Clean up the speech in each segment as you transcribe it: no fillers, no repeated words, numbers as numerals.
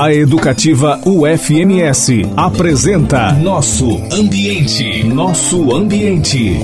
A Educativa UFMS apresenta Nosso Ambiente. Nosso Ambiente.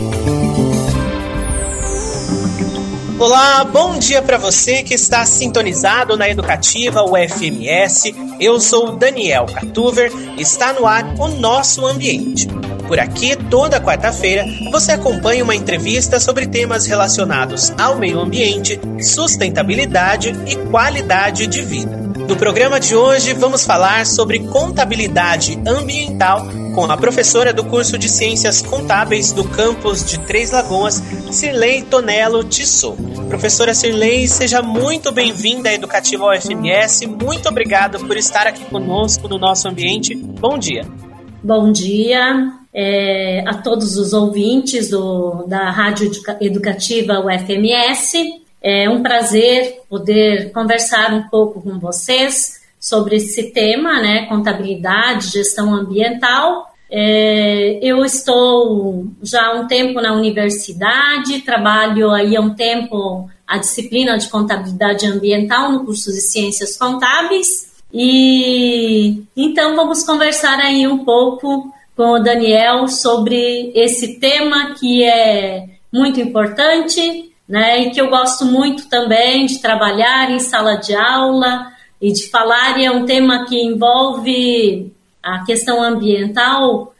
Olá, bom dia para você que está sintonizado na Educativa UFMS. Eu sou Daniel Cartuver e está no ar o Nosso Ambiente. Por aqui, toda quarta-feira, você acompanha uma entrevista sobre temas relacionados ao meio ambiente, sustentabilidade e qualidade de vida. No programa de hoje, vamos falar sobre contabilidade ambiental com a professora do curso de Ciências Contábeis do campus de Três Lagoas, Cirlei Tonello Tissot. Professora Cirlei, seja muito bem-vinda à Educativa UFMS. Muito obrigado por estar aqui conosco no Nosso Ambiente. Bom dia. Bom dia a todos os ouvintes da Rádio Educativa UFMS. É um prazer poder conversar um pouco com vocês sobre esse tema, né, contabilidade, gestão ambiental. Eu estou já há um tempo na universidade, trabalho aí há um tempo a disciplina de contabilidade ambiental no curso de Ciências Contábeis. E então vamos conversar aí um pouco com o Daniel sobre esse tema que é muito importante, né, e que eu gosto muito também de trabalhar em sala de aula e de falar, e é um tema que envolve a questão ambiental,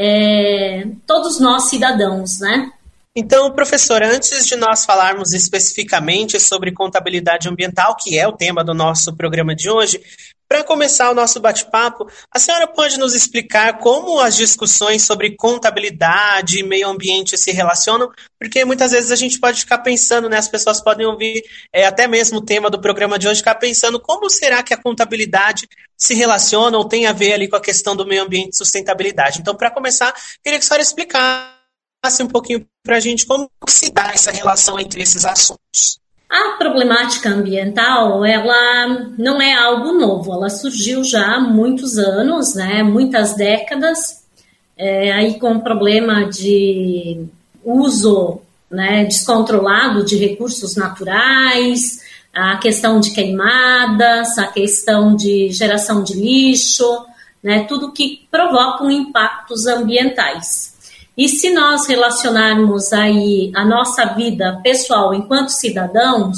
todos nós cidadãos, né? Então, professora, antes de nós falarmos especificamente sobre contabilidade ambiental, que é o tema do nosso programa de hoje, para começar o nosso bate-papo, a senhora pode nos explicar como as discussões sobre contabilidade e meio ambiente se relacionam? Porque muitas vezes a gente pode ficar pensando, né, as pessoas podem ouvir até mesmo o tema do programa de hoje, ficar pensando como será que a contabilidade se relaciona ou tem a ver ali com a questão do meio ambiente e sustentabilidade. Então, para começar, queria que a senhora explicasse um pouquinho para a gente como se dá essa relação entre esses assuntos. A problemática ambiental, ela não é algo novo, ela surgiu já há muitos anos, né, muitas décadas, aí com o problema de uso, né, descontrolado de recursos naturais, a questão de queimadas, a questão de geração de lixo, né, tudo que provocam impactos ambientais. E se nós relacionarmos aí a nossa vida pessoal enquanto cidadãos,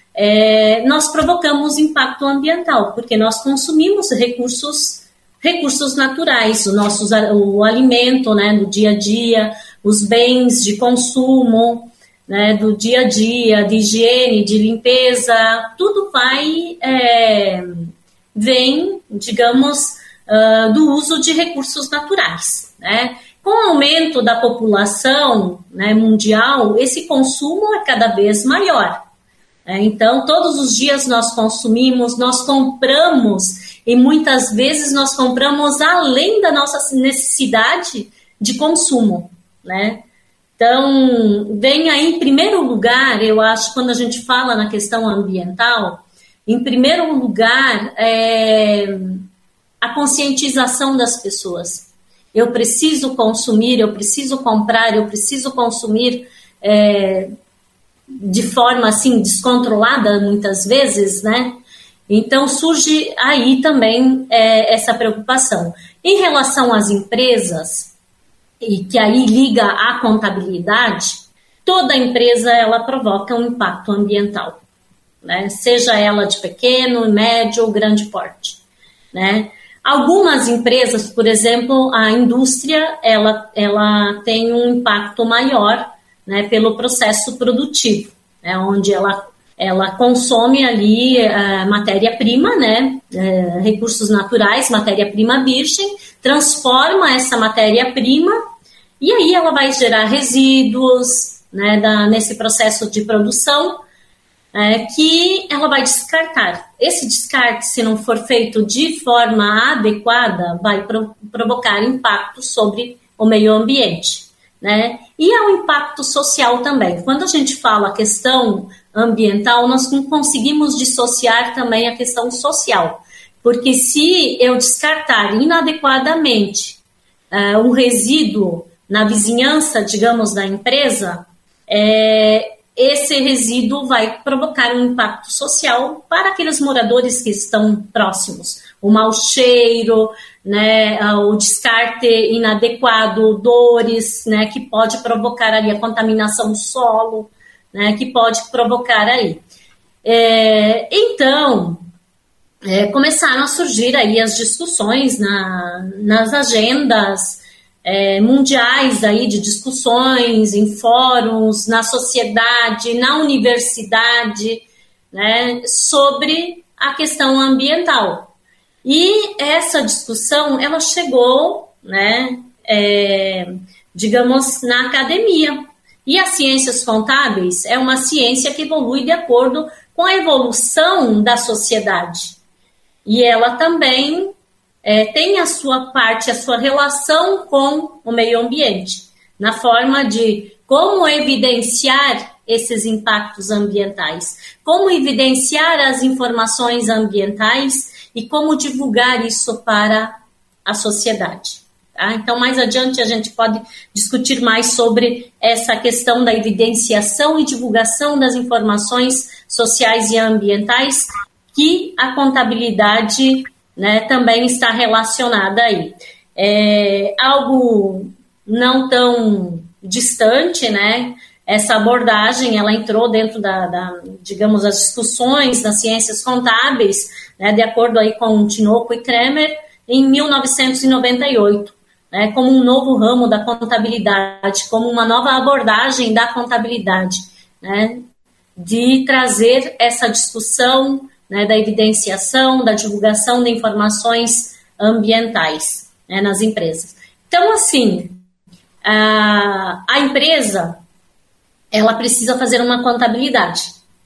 nós provocamos impacto ambiental, porque nós consumimos recursos naturais, o alimento, né, do dia a dia, os bens de consumo, né, do dia a dia, de higiene, de limpeza, tudo vem, digamos, do uso de recursos naturais, né? Com o aumento da população, né, mundial, esse consumo é cada vez maior. Então, todos os dias nós consumimos, nós compramos, e muitas vezes nós compramos além da nossa necessidade de consumo, né? Então, vem aí em primeiro lugar, eu acho, quando a gente fala na questão ambiental, em primeiro lugar, a conscientização das pessoas. Eu preciso consumir, eu preciso comprar, eu preciso consumir de forma assim descontrolada muitas vezes, né? Então surge aí também essa preocupação. Em relação às empresas, e que aí liga à contabilidade, toda empresa ela provoca um impacto ambiental, né? Seja ela de pequeno, médio ou grande porte, né? Algumas empresas, por exemplo, a indústria, ela tem um impacto maior, né, pelo processo produtivo, né, onde ela consome ali matéria-prima, né, recursos naturais, matéria-prima virgem, transforma essa matéria-prima e aí ela vai gerar resíduos, né, nesse processo de produção, que ela vai descartar. Esse descarte, se não for feito de forma adequada, vai provocar impacto sobre o meio ambiente, né? E há um impacto social também. Quando a gente fala a questão ambiental, nós não conseguimos dissociar também a questão social, porque se eu descartar inadequadamente um resíduo na vizinhança, digamos, da empresa, esse resíduo vai provocar um impacto social para aqueles moradores que estão próximos. O mau cheiro, né, o descarte inadequado, odores, né, que pode provocar ali a contaminação do solo, né, que pode provocar aí. Então, começaram a surgir aí as discussões nas agendas mundiais aí de discussões, em fóruns, na sociedade, na universidade, né, sobre a questão ambiental. E essa discussão, ela chegou, né, digamos, na academia. E as ciências contábeis é uma ciência que evolui de acordo com a evolução da sociedade. E ela também tem a sua parte, a sua relação com o meio ambiente, na forma de como evidenciar esses impactos ambientais, como evidenciar as informações ambientais e como divulgar isso para a sociedade. Tá? Então, mais adiante, a gente pode discutir mais sobre essa questão da evidenciação e divulgação das informações sociais e ambientais que a contabilidade, né, também está relacionada aí. Algo não tão distante, né? Essa abordagem, ela entrou dentro digamos, as discussões das ciências contábeis, né, de acordo aí com Tinoco e Kremer, em 1998, né, como um novo ramo da contabilidade, como uma nova abordagem da contabilidade, né, de trazer essa discussão, né, da evidenciação, da divulgação de informações ambientais, né, nas empresas. Então, assim, a empresa, ela precisa fazer uma contabilidade.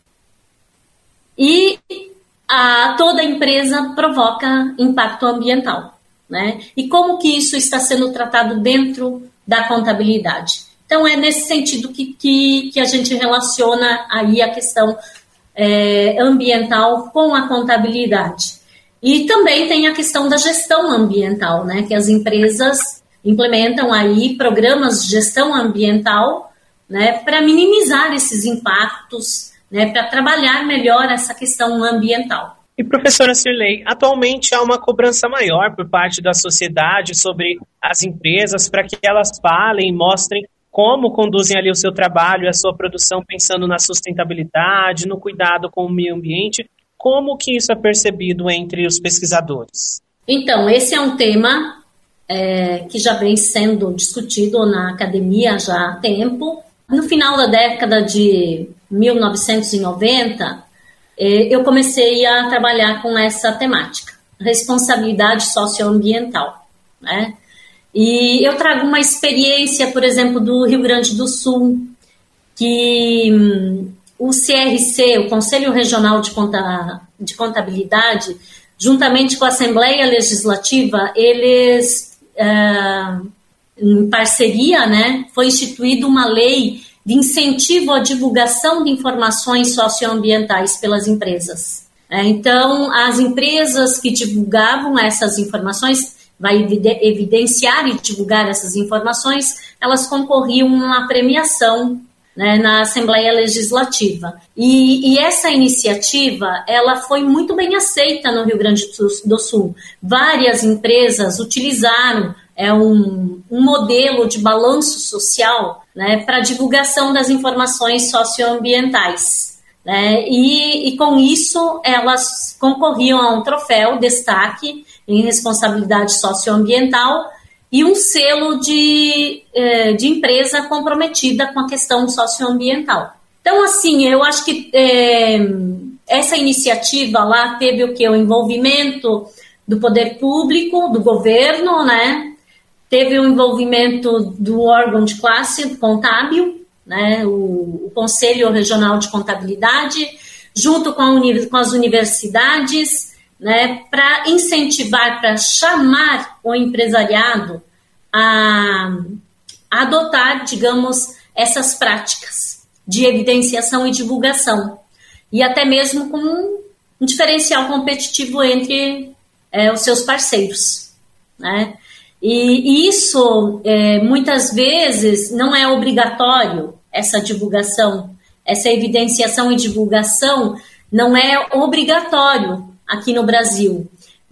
E toda empresa provoca impacto ambiental, né? E como que isso está sendo tratado dentro da contabilidade? Então, é nesse sentido que a gente relaciona aí a questão ambiental com a contabilidade. E também tem a questão da gestão ambiental, né? Que as empresas implementam aí programas de gestão ambiental, né, para minimizar esses impactos, né, para trabalhar melhor essa questão ambiental. E, professora Cirlei, atualmente há uma cobrança maior por parte da sociedade sobre as empresas para que elas falem e mostrem como conduzem ali o seu trabalho e a sua produção pensando na sustentabilidade, no cuidado com o meio ambiente. Como que isso é percebido entre os pesquisadores? Então, esse é um tema que já vem sendo discutido na academia já há tempo. No final da década de 1990, eu comecei a trabalhar com essa temática, responsabilidade socioambiental, né? E eu trago uma experiência, por exemplo, do Rio Grande do Sul, que o CRC, o Conselho Regional de Contabilidade, juntamente com a Assembleia Legislativa, eles, em parceria, né, foi instituída uma lei de incentivo à divulgação de informações socioambientais pelas empresas. Então, as empresas que divulgavam essas informações, vai evidenciar e divulgar essas informações, elas concorriam a uma premiação, né, na Assembleia Legislativa. E essa iniciativa, ela foi muito bem aceita no Rio Grande do Sul. Várias empresas utilizaram um modelo de balanço social, né, para divulgação das informações socioambientais, né, e com isso elas concorriam a um troféu destaque em responsabilidade socioambiental e um selo de empresa comprometida com a questão socioambiental. Então, assim, eu acho que essa iniciativa lá teve o quê? O envolvimento do poder público, do governo, né? Teve o envolvimento do órgão de classe contábil, né? O Conselho Regional de Contabilidade, junto com as universidades, né, para incentivar, para chamar o empresariado a adotar, digamos, essas práticas de evidenciação e divulgação, e até mesmo com um diferencial competitivo entre os seus parceiros, né? E isso, muitas vezes, não é obrigatório, essa divulgação essa evidenciação e divulgação não é obrigatório aqui no Brasil,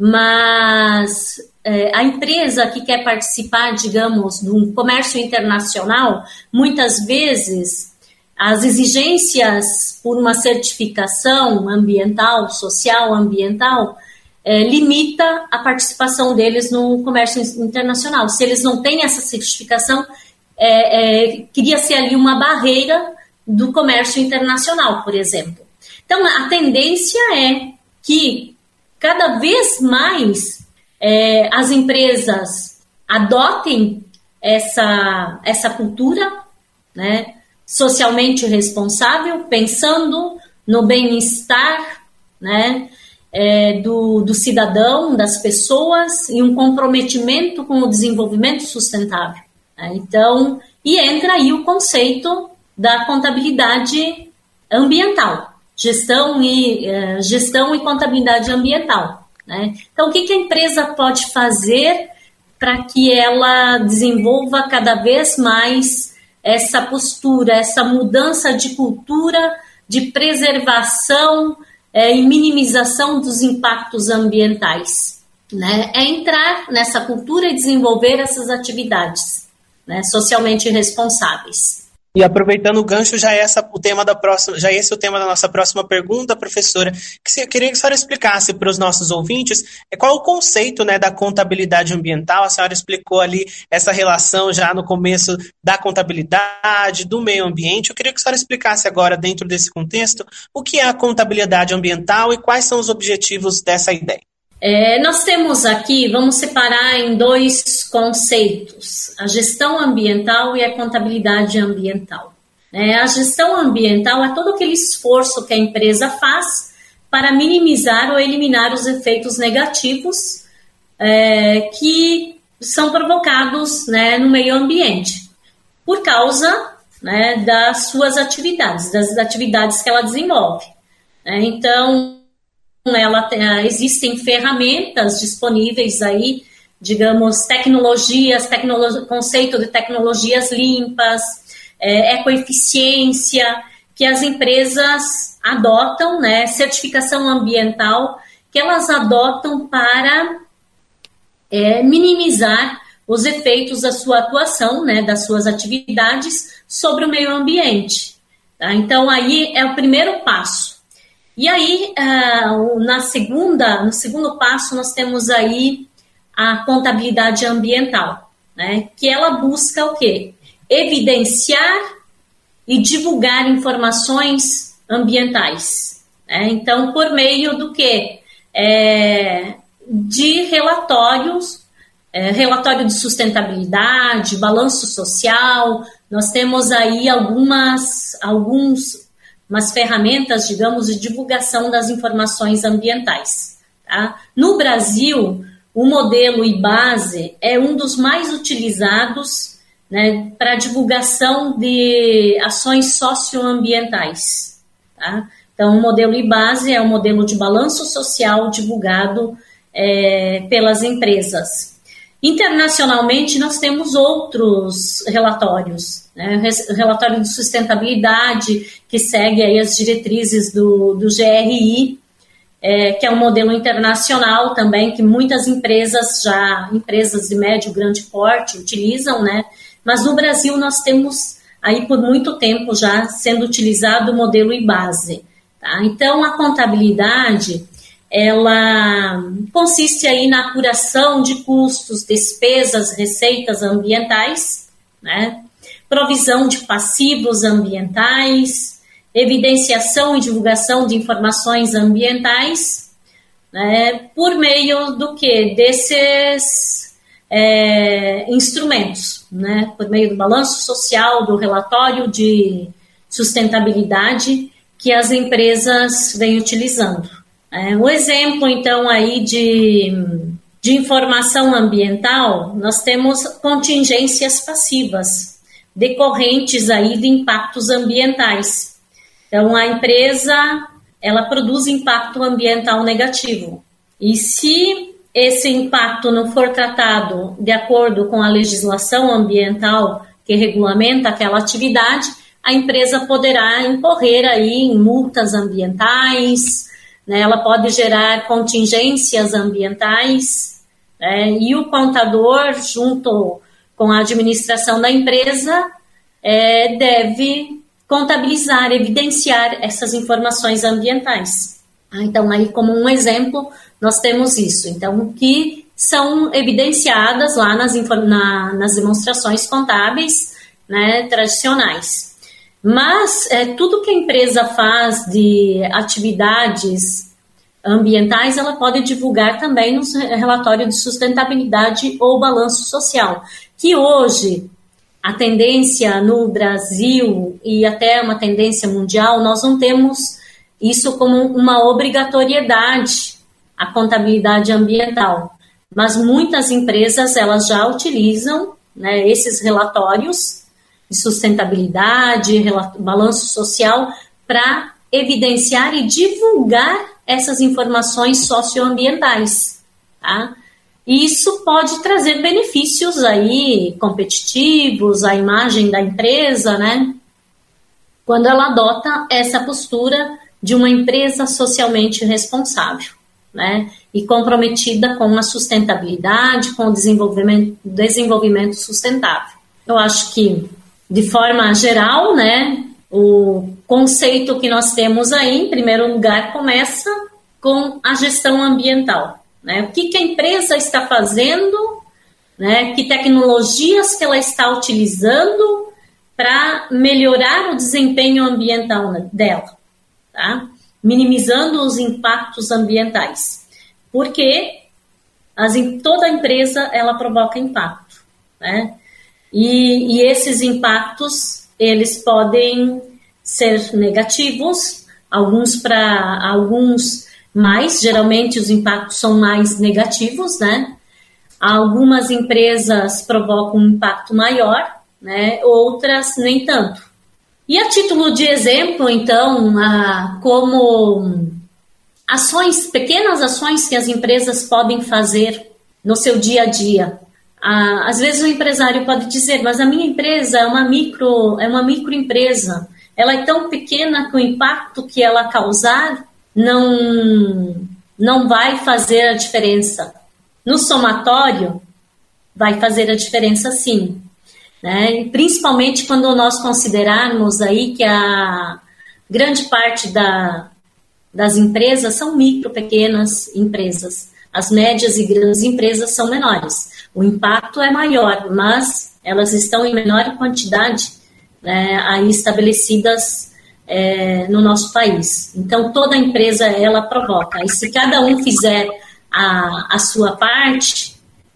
mas a empresa que quer participar, digamos, de um comércio internacional, muitas vezes as exigências por uma certificação ambiental, social, ambiental, limita a participação deles no comércio internacional. Se eles não têm essa certificação, cria-se ali uma barreira do comércio internacional, por exemplo. Então, a tendência é que cada vez mais as empresas adotem essa cultura, né, socialmente responsável, pensando no bem-estar, né, do cidadão, das pessoas, e um comprometimento com o desenvolvimento sustentável. Né? Então, e entra aí o conceito da contabilidade ambiental, gestão e contabilidade ambiental. Né? Então, o que a empresa pode fazer para que ela desenvolva cada vez mais essa postura, essa mudança de cultura, de preservação e minimização dos impactos ambientais? Né? É entrar nessa cultura e desenvolver essas atividades, né, socialmente responsáveis. E aproveitando o gancho, já esse é o tema da nossa próxima pergunta, professora, que eu queria que a senhora explicasse para os nossos ouvintes qual o conceito, né, da contabilidade ambiental. A senhora explicou ali essa relação já no começo da contabilidade, do meio ambiente. Eu queria que a senhora explicasse agora, dentro desse contexto, o que é a contabilidade ambiental e quais são os objetivos dessa ideia. Nós temos aqui, vamos separar em dois conceitos, a gestão ambiental e a contabilidade ambiental. A gestão ambiental é todo aquele esforço que a empresa faz para minimizar ou eliminar os efeitos negativos que são provocados, né, no meio ambiente, por causa, né, das suas atividades, das atividades que ela desenvolve. Então, existem ferramentas disponíveis aí, digamos, conceito de tecnologias limpas, ecoeficiência, que as empresas adotam, né, certificação ambiental, que elas adotam para minimizar os efeitos da sua atuação, né, das suas atividades sobre o meio ambiente. Tá? Então, aí é o primeiro passo. E aí, no segundo passo, nós temos aí a contabilidade ambiental, né? Que ela busca o quê? Evidenciar e divulgar informações ambientais. Né? Então, por meio do quê? De relatórios, relatório de sustentabilidade, balanço social. Nós temos aí algumas ferramentas, digamos, de divulgação das informações ambientais. Tá? No Brasil, o modelo IBASE é um dos mais utilizados, né, para divulgação de ações socioambientais. Tá? Então, o modelo IBASE é um modelo de balanço social divulgado pelas empresas. Internacionalmente, nós temos outros relatórios, né? O relatório de sustentabilidade, que segue aí as diretrizes do GRI, que é um modelo internacional também, que muitas empresas de médio e grande porte utilizam, né? Mas no Brasil nós temos aí por muito tempo já sendo utilizado o modelo IBASE. Tá? Então, a contabilidade, ela consiste aí na apuração de custos, despesas, receitas ambientais, né? Provisão de passivos ambientais, evidenciação e divulgação de informações ambientais, né? Por meio do quê? Desses instrumentos, né? Por meio do balanço social, do relatório de sustentabilidade que as empresas vêm utilizando. Um exemplo, então, aí de informação ambiental, nós temos contingências passivas, decorrentes aí de impactos ambientais. Então, a empresa, ela produz impacto ambiental negativo. E se esse impacto não for tratado de acordo com a legislação ambiental que regulamenta aquela atividade, a empresa poderá incorrer aí em multas ambientais, né? Ela pode gerar contingências ambientais, né? E o contador, junto com a administração da empresa, deve contabilizar, evidenciar essas informações ambientais. Então, aí como um exemplo, nós temos isso. Então, que são evidenciadas lá nas demonstrações contábeis, né, tradicionais. Mas tudo que a empresa faz de atividades ambientais, ela pode divulgar também no relatório de sustentabilidade ou balanço social, que hoje a tendência no Brasil e até uma tendência mundial, nós não temos isso como uma obrigatoriedade, a contabilidade ambiental. Mas muitas empresas, elas já utilizam, né, esses relatórios de sustentabilidade, balanço social, para evidenciar e divulgar essas informações socioambientais, tá? E isso pode trazer benefícios aí competitivos à imagem da empresa, né? Quando ela adota essa postura de uma empresa socialmente responsável, né? E comprometida com a sustentabilidade, com o desenvolvimento sustentável. Eu acho que, de forma geral, né, o conceito que nós temos aí, em primeiro lugar, começa com a gestão ambiental. Né? O que a empresa está fazendo, né? Que tecnologias que ela está utilizando para melhorar o desempenho ambiental dela, tá? Minimizando os impactos ambientais, porque toda empresa ela provoca impacto, né? E esses impactos, eles podem ser negativos, alguns mais, geralmente os impactos são mais negativos, né? Algumas empresas provocam um impacto maior, né? Outras nem tanto. E a título de exemplo, então, como pequenas ações que as empresas podem fazer no seu dia a dia. Às vezes o empresário pode dizer, mas a minha empresa é uma microempresa, ela é tão pequena que o impacto que ela causar não vai fazer a diferença. No somatório, vai fazer a diferença sim, né? E principalmente quando nós considerarmos aí que a grande parte das empresas são pequenas empresas. As médias e grandes empresas são menores. O impacto é maior, mas elas estão em menor quantidade, né, aí estabelecidas no nosso país. Então, toda empresa, ela provoca. E se cada um fizer a sua parte,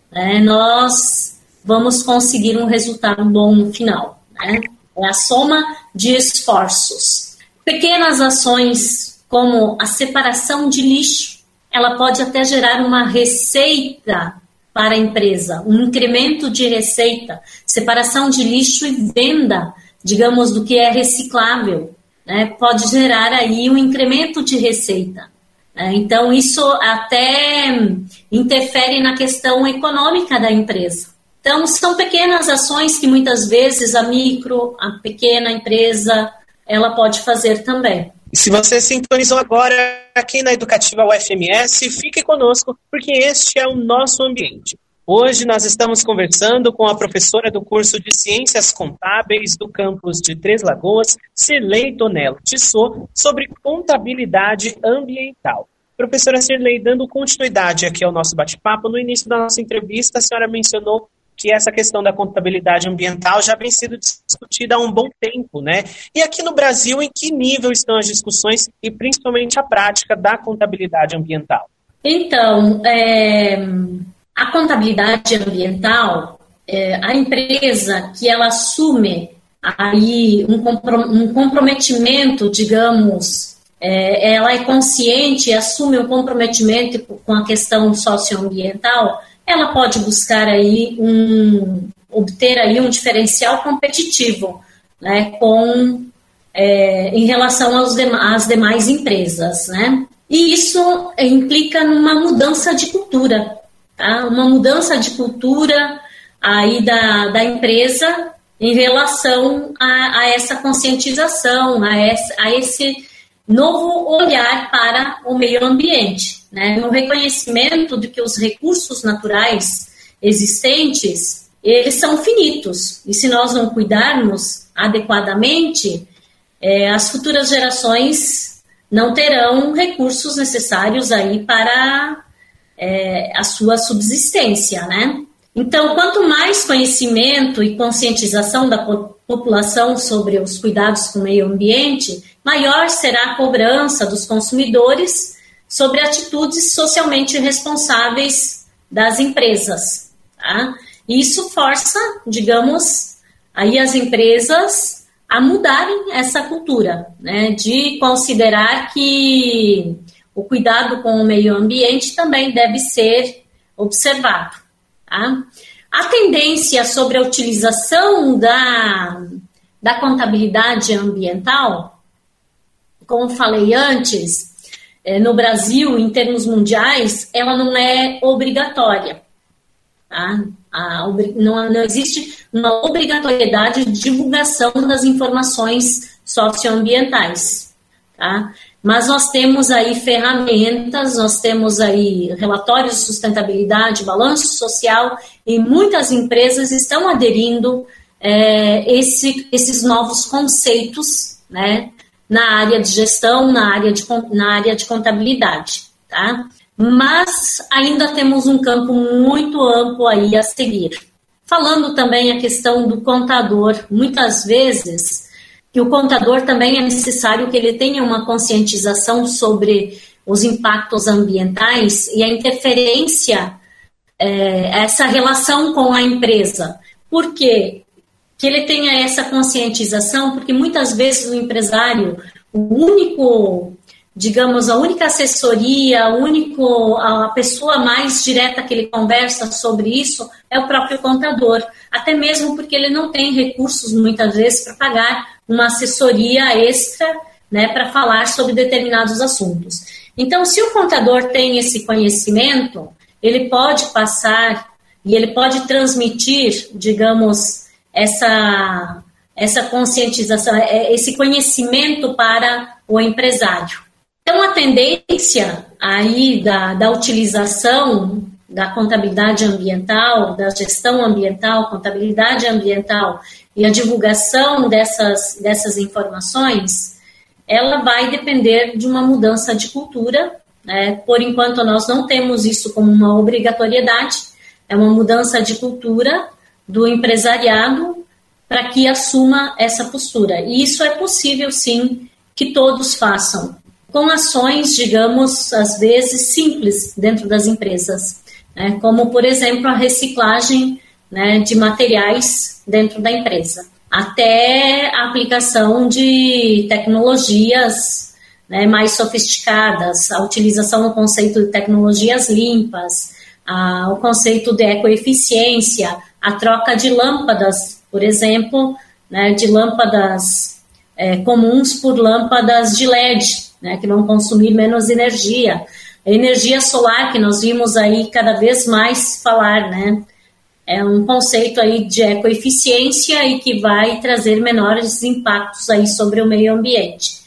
nós vamos conseguir um resultado bom no final, né? É a soma de esforços. Pequenas ações, como a separação de lixo, ela pode até gerar uma receita para a empresa, um incremento de receita, separação de lixo e venda, digamos, do que é reciclável, né? Pode gerar aí um incremento de receita. Então, isso até interfere na questão econômica da empresa. Então, são pequenas ações que muitas vezes a pequena empresa, ela pode fazer também. E se você sintonizou agora aqui na Educativa UFMS, fique conosco, porque este é o nosso ambiente. Hoje nós estamos conversando com a professora do curso de Ciências Contábeis do campus de Três Lagoas, Cirlei Tonello Tissot, sobre contabilidade ambiental. Professora Cirlei, dando continuidade aqui ao nosso bate-papo, no início da nossa entrevista a senhora mencionou que essa questão da contabilidade ambiental já vem sendo discutida há um bom tempo, né? E aqui no Brasil, em que nível estão as discussões e principalmente a prática da contabilidade ambiental? Então, a contabilidade ambiental, a empresa que ela assume aí um comprometimento, digamos, ela é consciente e assume um comprometimento com a questão socioambiental, ela pode buscar aí obter aí um diferencial competitivo, né, em relação às demais empresas, né? E isso implica numa mudança de cultura, tá? Uma mudança de cultura aí da empresa, em relação a essa conscientização, a esse novo olhar para o meio ambiente, né? No reconhecimento de que os recursos naturais existentes, eles são finitos, e se nós não cuidarmos adequadamente, as futuras gerações não terão recursos necessários aí para a sua subsistência, né? Então, quanto mais conhecimento e conscientização da população sobre os cuidados com o meio ambiente, maior será a cobrança dos consumidores sobre atitudes socialmente responsáveis das empresas, tá? Isso força, digamos, aí as empresas a mudarem essa cultura, né, de considerar que o cuidado com o meio ambiente também deve ser observado. Tá? A tendência sobre a utilização da contabilidade ambiental, como falei antes, no Brasil, em termos mundiais, ela não é obrigatória. Tá? Não existe uma obrigatoriedade de divulgação das informações socioambientais. Tá? Mas nós temos aí ferramentas, nós temos aí relatórios de sustentabilidade, balanço social, e muitas empresas estão aderindo esses novos conceitos, né, na área de gestão, na área de contabilidade, tá? Mas ainda temos um campo muito amplo aí a seguir. Falando também a questão do contador, muitas vezes que o contador também é necessário que ele tenha uma conscientização sobre os impactos ambientais e a interferência, essa relação com a empresa. Por quê? Que ele tenha essa conscientização, porque muitas vezes o empresário, a única assessoria, a pessoa mais direta que ele conversa sobre isso é o próprio contador, até mesmo porque ele não tem recursos muitas vezes para pagar uma assessoria extra, né, para falar sobre determinados assuntos. Então, se o contador tem esse conhecimento, ele pode passar e ele pode transmitir, digamos, essa conscientização, esse conhecimento para o empresário. Então, a tendência aí da utilização da contabilidade ambiental, da gestão ambiental, contabilidade ambiental e a divulgação dessas informações, ela vai depender de uma mudança de cultura, né? Por enquanto, nós não temos isso como uma obrigatoriedade, é uma mudança de cultura do empresariado para que assuma essa postura. E isso é possível, sim, que todos façam, com ações, digamos, às vezes simples dentro das empresas, né? Como, por exemplo, a reciclagem, né, de materiais dentro da empresa, até a aplicação de tecnologias, né, mais sofisticadas, a utilização do conceito de tecnologias limpas, o conceito de ecoeficiência, a troca de lâmpadas, por exemplo, né, de lâmpadas comuns por lâmpadas de LED, né, que vão consumir menos energia. A energia solar, que nós vimos aí cada vez mais falar, né, é um conceito aí de ecoeficiência e que vai trazer menores impactos aí sobre o meio ambiente.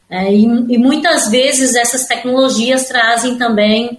E muitas vezes essas tecnologias trazem também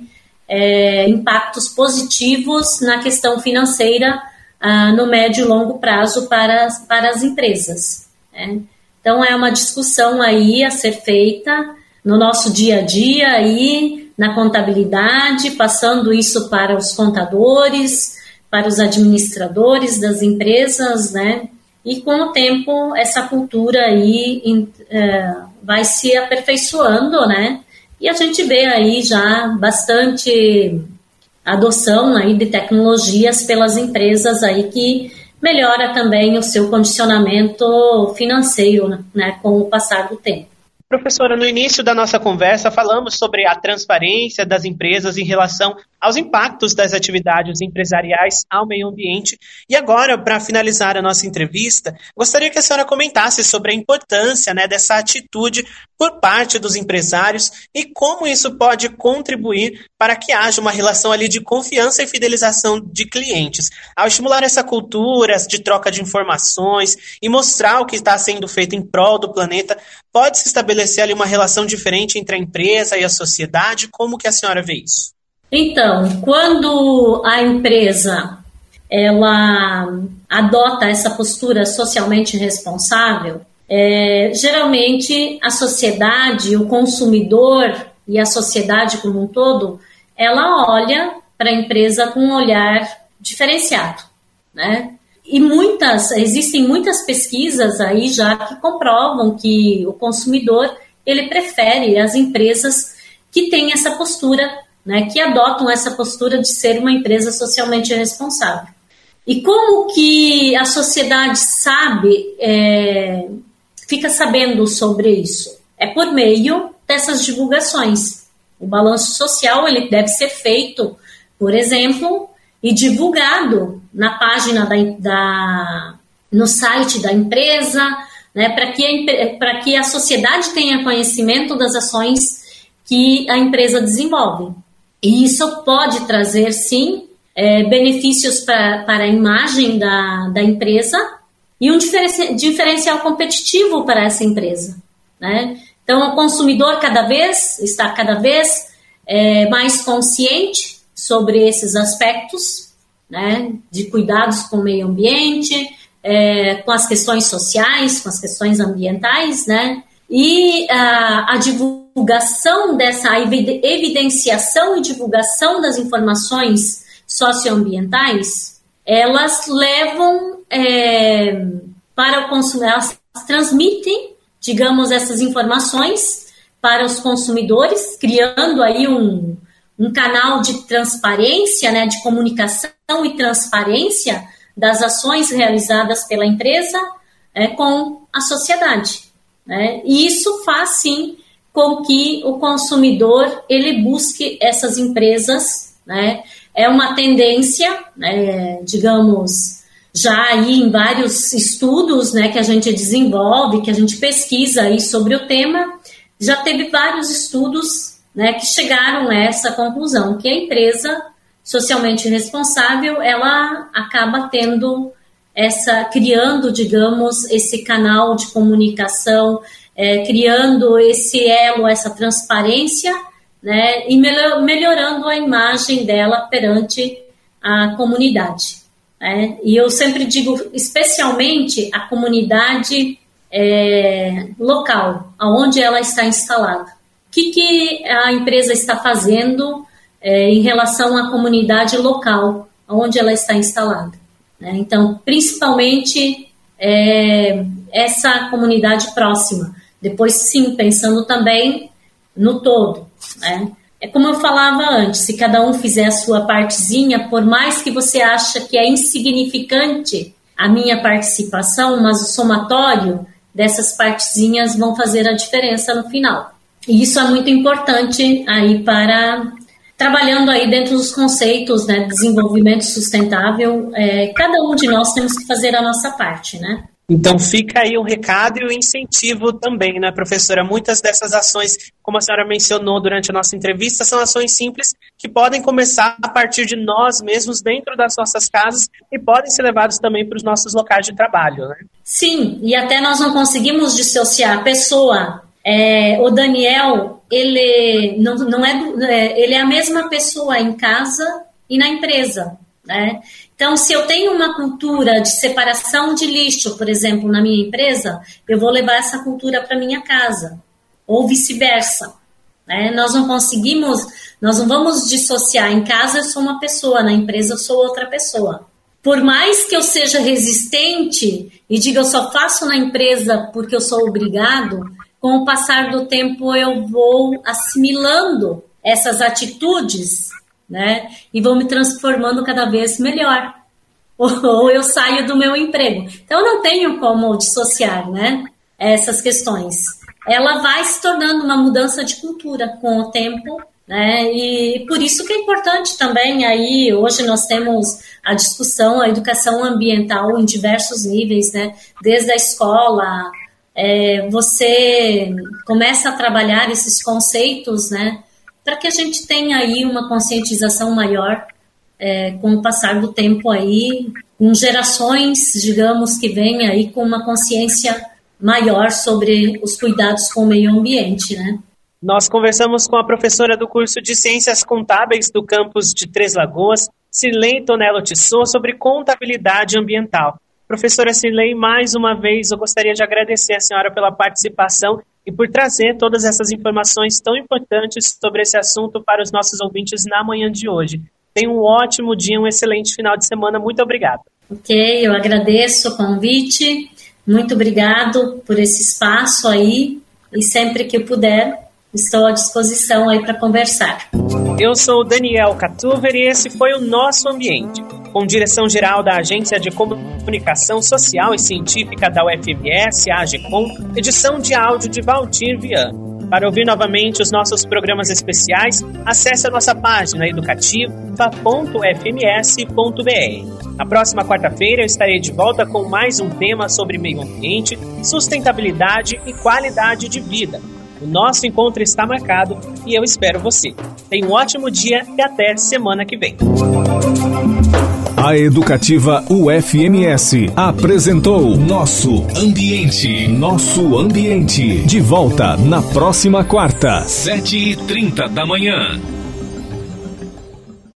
impactos positivos na questão financeira no médio e longo prazo para as empresas, né? Então, é uma discussão aí a ser feita no nosso dia a dia, aí, na contabilidade, passando isso para os contadores, para os administradores das empresas, né? E com o tempo, essa cultura aí vai se aperfeiçoando, né? E a gente vê aí já bastante adoção aí de tecnologias pelas empresas aí que melhora também o seu condicionamento financeiro, né, com o passar do tempo. Professora, no início da nossa conversa falamos sobre a transparência das empresas em relação aos impactos das atividades empresariais ao meio ambiente. E agora, para finalizar a nossa entrevista, gostaria que a senhora comentasse sobre a importância, né, dessa atitude por parte dos empresários e como isso pode contribuir para que haja uma relação ali de confiança e fidelização de clientes. Ao estimular essa cultura de troca de informações e mostrar o que está sendo feito em prol do planeta, pode-se estabelecer ali uma relação diferente entre a empresa e a sociedade? Como que a senhora vê isso? Então, quando a empresa ela adota essa postura socialmente responsável, geralmente a sociedade, o consumidor e a sociedade como um todo, ela olha para a empresa com um olhar diferenciado, né? E existem muitas pesquisas aí já que comprovam que o consumidor ele prefere as empresas que têm essa postura, né, que adotam essa postura de ser uma empresa socialmente responsável. E como que a sociedade fica sabendo sobre isso? É por meio dessas divulgações. O balanço social ele deve ser feito, por exemplo, e divulgado na página no site da empresa, né, para que a sociedade tenha conhecimento das ações que a empresa desenvolve. E isso pode trazer, sim, benefícios para a imagem da empresa e um diferencial competitivo para essa empresa, né? Então, o consumidor está cada vez mais consciente sobre esses aspectos, né, de cuidados com o meio ambiente, com as questões sociais, com as questões ambientais, né? E a divulgação a evidenciação e divulgação das informações socioambientais, elas levam para o consumidor, elas transmitem, digamos, essas informações para os consumidores, criando aí um canal de transparência, né, de comunicação e transparência das ações realizadas pela empresa com a sociedade. Né? E isso faz, sim, com que o consumidor ele busque essas empresas, né? É uma tendência, né, digamos, já aí em vários estudos, né, que a gente desenvolve, que a gente pesquisa aí sobre o tema, já teve vários estudos, né, que chegaram a essa conclusão, que a empresa socialmente responsável, ela acaba criando, digamos, esse canal de comunicação, criando esse elo, essa transparência, né, e melhorando a imagem dela perante a comunidade. Né? E eu sempre digo, especialmente a comunidade local, aonde ela está instalada. O que a empresa está fazendo em relação à comunidade local, onde ela está instalada? Né? Então, principalmente essa comunidade próxima. Depois, sim, pensando também no todo. Né? É como eu falava antes, se cada um fizer a sua partezinha, por mais que você ache que é insignificante a minha participação, mas o somatório dessas partezinhas vão fazer a diferença no final. E isso é muito importante aí trabalhando aí dentro dos conceitos, né, de desenvolvimento sustentável, cada um de nós temos que fazer a nossa parte, né? Então fica aí o recado e o incentivo também, né, professora? Muitas dessas ações, como a senhora mencionou durante a nossa entrevista, são ações simples que podem começar a partir de nós mesmos, dentro das nossas casas, e podem ser levados também para os nossos locais de trabalho, né? Sim, e até nós não conseguimos dissociar a pessoa. O Daniel, ele ele é a mesma pessoa em casa e na empresa, né? Então, se eu tenho uma cultura de separação de lixo, por exemplo, na minha empresa, eu vou levar essa cultura para minha casa, ou vice-versa. Né? Nós não vamos dissociar. Em casa eu sou uma pessoa, na empresa eu sou outra pessoa. Por mais que eu seja resistente e diga eu só faço na empresa porque eu sou obrigado, com o passar do tempo eu vou assimilando essas atitudes, né? E vou me transformando cada vez melhor. Ou eu saio do meu emprego. Então, eu não tenho como dissociar, né, essas questões. Ela vai se tornando uma mudança de cultura com o tempo, né? E por isso que é importante também, aí hoje nós temos a discussão, a educação ambiental em diversos níveis, né? Desde a escola, você começa a trabalhar esses conceitos, né? Para que a gente tenha aí uma conscientização maior com o passar do tempo aí, com gerações, digamos, que vêm aí com uma consciência maior sobre os cuidados com o meio ambiente, né? Nós conversamos com a professora do curso de Ciências Contábeis do campus de Três Lagoas, Cirlei Tonello Tissot, sobre contabilidade ambiental. Professora Cirlei, mais uma vez eu gostaria de agradecer a senhora pela participação e por trazer todas essas informações tão importantes sobre esse assunto para os nossos ouvintes na manhã de hoje. Tenha um ótimo dia, um excelente final de semana. Muito obrigada. Ok, eu agradeço o convite. Muito obrigado por esse espaço aí e sempre que puder, estou à disposição aí para conversar. Eu sou o Daniel Catuver e esse foi o Nosso Ambiente, com direção-geral da Agência de Comunicação Social e Científica da UFMS, a AGCOM, edição de áudio de Valdir Viana. Para ouvir novamente os nossos programas especiais, acesse a nossa página educativa.fms.br. Na próxima quarta-feira eu estarei de volta com mais um tema sobre meio ambiente, sustentabilidade e qualidade de vida. O nosso encontro está marcado e eu espero você. Tenha um ótimo dia e até semana que vem. A Educativa UFMS apresentou Nosso Ambiente. Nosso Ambiente. De volta na próxima quarta, 7h30 da manhã.